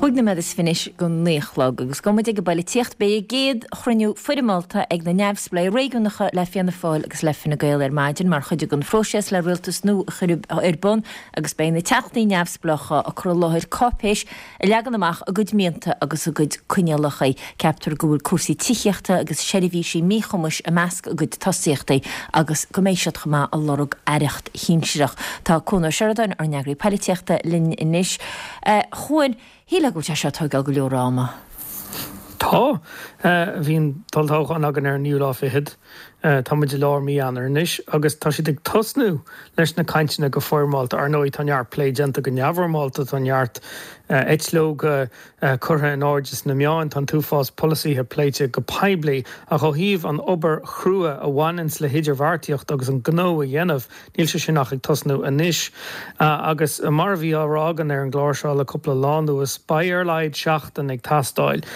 Chúig na me is finis go néchlog agus go ag go bailile tíocht be géad chruniú fuidirmalta ag na neamhsplé réúnacha le fianna fáil agus le finna gail maidin mar chuide gon fróses le rialtas nó churib ar bun agus béna teachtaí neamhsplocha a chu láthir cópéis a legan amach a gud mianta agus a gud cuinealacha ceaptar go bhfuil cuasaí tiíochta agus seirbhísí míchomas a measc a gud tosíochtaí agus go méisiad chumá a lorug aireacht híimsireach Tá cúna Sheridan ar neagraí peiliteachta linn inis. Chuin híle go te se tugal go leorráma. Tá hín taltáchan agan ar níú láfihid tá muid lár mí anar inis agus tá si ag tosnú leis na caiintena go formáilta ar nóid tanheart pléideanta go neabharmáilta tanheart eitló go curtha an áideas na meáin tan túfás policíthe pléite go peibli a go híomh an obair chrua a bhainins le hiidirmhartíocht agus an gnó a dhéanamh níl se sin nach ag tosnú inis agus mar bhí árágan ar an gláirseáil a coppla lánú a spáir leid seachtain ag tastáil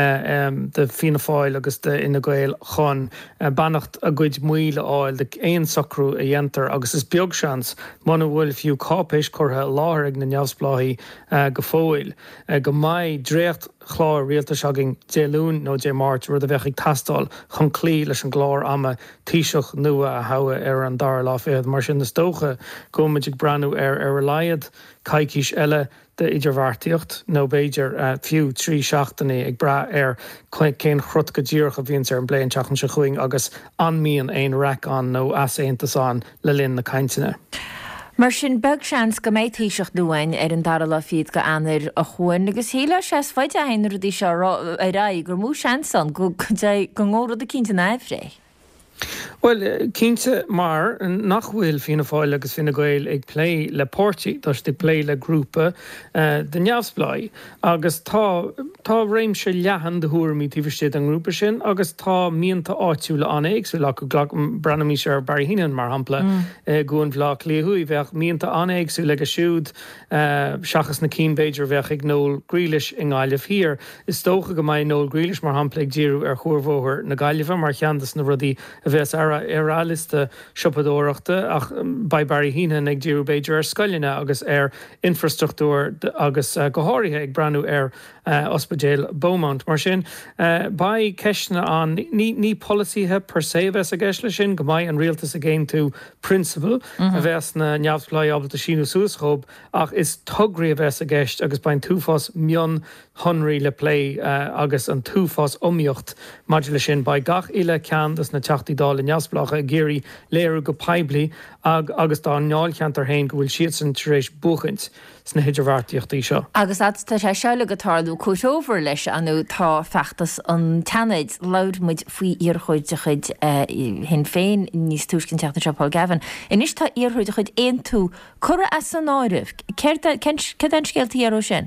de fina fáil agus de ina gail chun bannacht a gcuid muile áil de éon sacrú a dhéantar agus is beag seans mana bhfuil fiú cápéis curtha láthir ag na neamhspláí go fóil go maiid dréocht chláir rialta seagin déún nó dé mát rud a bheith ag tastáil chun clí leis an glár ama tíiseach nua a hawa ar an dar láféad mar sin na stócha gomuid ag breanú ar a laiad caicís eile de idirmhartíocht nó béidir fiú trí seachtaí ag bra ar cén chrut go ddíoch a bhíonn ar an bléon teachan se chuing agus anmíon éon reacán nó aséantasán le linn na caiintine. Mar sin beg seans go méid tíiseach dúhain ar an dar lá fiad go anar a chuin agus héile sé fáide aonar dí se ra gur mú seansan go ngórad a cinnta éhré. Well, cínte mar nach bhfuil fina fáil agus fina gail ag play le pórtí dus de play le grúpa de neamhspláí agus tá réim se lehan de thuairí tíhirstead an grúpa sin agus tá míonta áitiúla anna éagsú le go branamí se ar barhíinean mar hampla gúin bhlá léhuaí bheith míonta anna éagsú le go siúd seachas na cínbéidir bheith ag nóil grílis in gáileh hir. Is tócha go maiid nóil grílis mar hampla ag díú ar chuirmhóthir na gáileh mar cheandas na rudí a bheits aráliste siopadóireachta ach ba barhíine ag díú beidir ar scoilline agus ar infrastruchtúr agus gothairithe ag breanú ar ospidéal Beaumont mar sin ba ceisna an ní policíthe per se bheits a gceis lei sin go maiid an rialtas a géin tú principal a bheits na neamhspláí ábalta síú suaschob ach is tugraí a bheits a gceist agus bain túfás mion honraí le play agus an túfás omíocht maidir sin ba gach ile ceantas na teachtaí dála neamhsplácha a géirí léirú go peibli agus tá neáil cheantar hain go bhfuil siad san taréis buchaint sna hiidirmhartíochtaí seo. Agus tá sé seola go tarlú cúisóver leis anú tá feachtas an teanaid laud muid faoi iarchuid de chuid hin féin níos túiscin teachta se Paul Gavin. Inis tá iarchuid de chuid éon tú cura as san áirih. Cé an scéaltaí ar ó sin?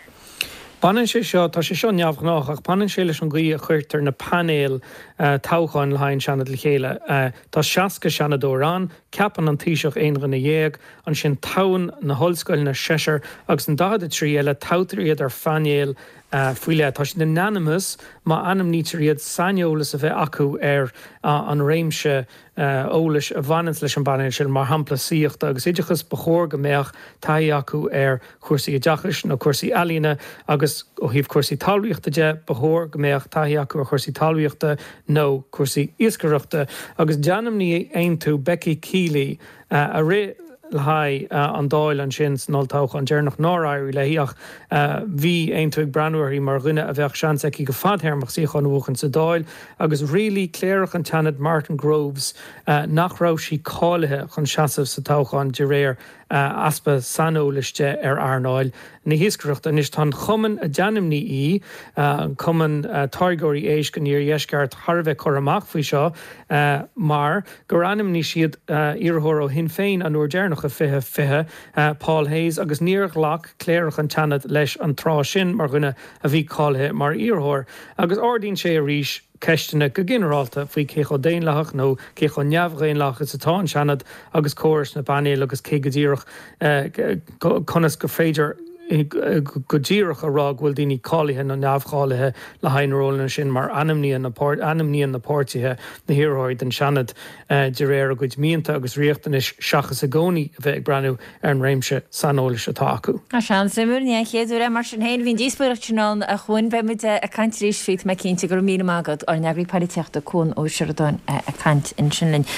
Panan sé seo tá sé seo neamhnách ach panan sé leis an gaí a chuirtar na panéal táchain le hain seanad le chéile. Tá seaca seanadórán, ceapan an tíiseach éongan na dhéag an sin tán na hallscoil na seisir agus an dada trí eile tátaríad ar fanéal fuile tá sin na nanimus má anam nítaríad sanolalas a bheith acu ar an réimse ólas a bhainins leis an banéil sin mar hampla síochta agus idirchas bechóir go méach taí acu ar cuasaí a deachas nó cuasaí ealaíne agus ó híomh cuasaí talmhaíochta de bechóir go méach taí acu ar cuasaí talmhaíochta nó cuasaí iascaireachta agus deanam ní aon tú Becky Keeley a ré le haid an dáil an sin nóiltácha an dearnach náráirí le híach bhí aon tú ag breanúirí mar rinne a bheith seansa go fadthéirmach síochan bhuachan sa dáil agus rilí cléirech an teanad Martin Groves nachrá sí cáilethe chun seasamh sa táchaán de réir aspa sanoliste ar Arnáil na hiascaireachta níos tá chuman a deanimní í cuman táirgóirí éis go níor dheisceart Tharbheith choramach faoi seo mar gur animní siad iarthóir ó hin féin an uair dearnach a fithe Paul Hayes agus níor lach cléirech an teanad leis an trá sin mar gunne a bhí cáilethe mar iarthóir agus ordín sé a ríis ceistena go generalta faoi cécho déonlach nó cécho neamhghéonlach is atá an seanad agus córas na banéil agus cé go ddíoch conas go féidir go ddíireach a rá bhfuil daoine cáilethe nó neamhcháilethe le hainróna sin mar anamníon na pórtaithe na hiráid den seanad de réir a goid mínta agus riochtan is seachas a gcónaí a bheith ag breanú ar an réimse sanolalas atá acu. A sean simúr ní chéadú mar sin héin hín díospairteán a chuin bheimiid a caiint ríéis fít me cinnte gur mí mágad ar neagraí pariteachta cún ó Searadán a caiint in sinlinn.